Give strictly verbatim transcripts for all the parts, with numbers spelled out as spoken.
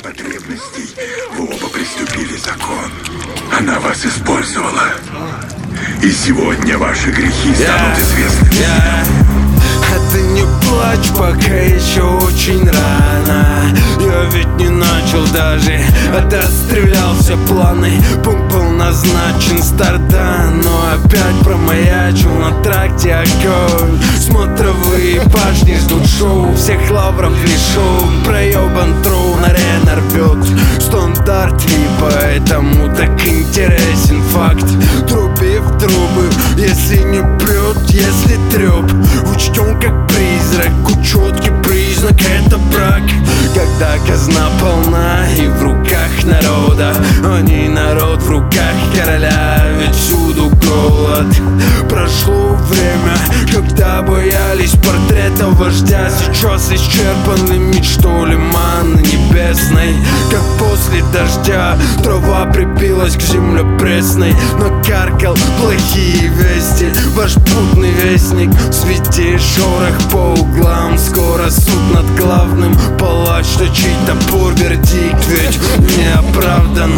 потребностей. Вы оба приступили закон. Она вас использовала. И сегодня ваши грехи станут известны. Yeah. А ты не плачь, пока еще очень рано. Я ведь не начал даже, а ты отстрелял все планы. Пункт был назначен, старт дан, но опять промаячил на тракте огонь. Смотровые башни ждут шоу, всех лавров лишён. Проебан трон, арена рвет стандарт, и поэтому так интересен факт. Труби в трубы, если не прет, если треп. Учтем как призрак, учетки признак это брак. Когда казна полна и в руках народа, а не народ в руках короля, ведь всюду голод. Прошло время, когда боялись портрета вождя. Сейчас исчерпаны мечтой манны небесной. Как после дождя трава прибилась к земле пресной. Накаркал плохие вести ваш путный вестник. В свете шорох по углам, скоро суд над главным. Палач точит топор, вердикт ведь не оправдан.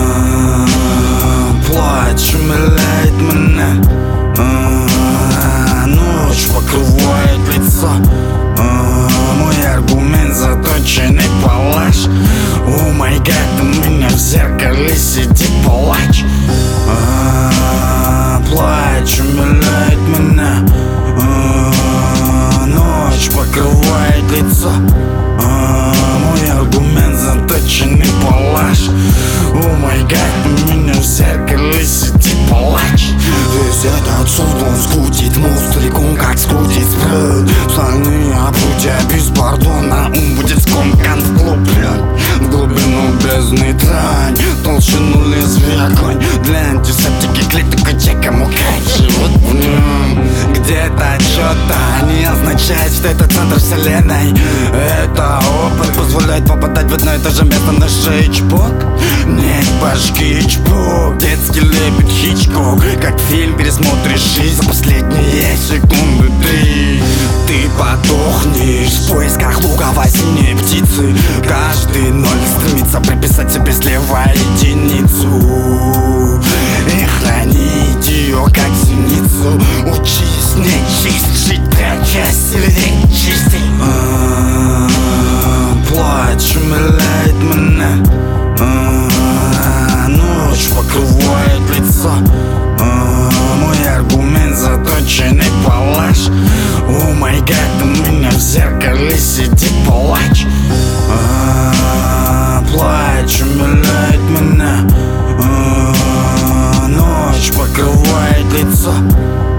Плач умиляет меня, ночь покрывает лицо. Мой аргумент заточенный палач. О май гад, у меня в зеркале сидит палач. Плач умиляет меня, ночь покрывает лицо. Мой аргумент заточенный палач. О май гад, у меня в зеркале сидит палач. Весь этот суд он скрутит мозг целиком, как скрутит спред. Стальные обручья без пардона, ум будет скомкан вглублен в глубину бездны дрань, толщину лезвия огонь. Для антисептики клеток чека мукать живут в нем. Где-то что-то не означает, что это центр вселенной. Это опыт позволяет попадать в одно и то же место на шее. Чпок, нет башки, чпок. Детский лепет Хичкок. Как фильм пересмотришь жизнь за последние секунды три. Ты подохнешь в поисках луговой синей птицы. Каждый ноль стремится приписать себе слева единицу и хранить ее как зеницу. Учись не чисть, жить прячась или не чистить. Плач умиляет меня, ночь покрывает лицо. Мой аргумент заточенный палач. О май гад, у меня в зеркале сидит палач. Плач умиляет меня, ночь покрывает лицо.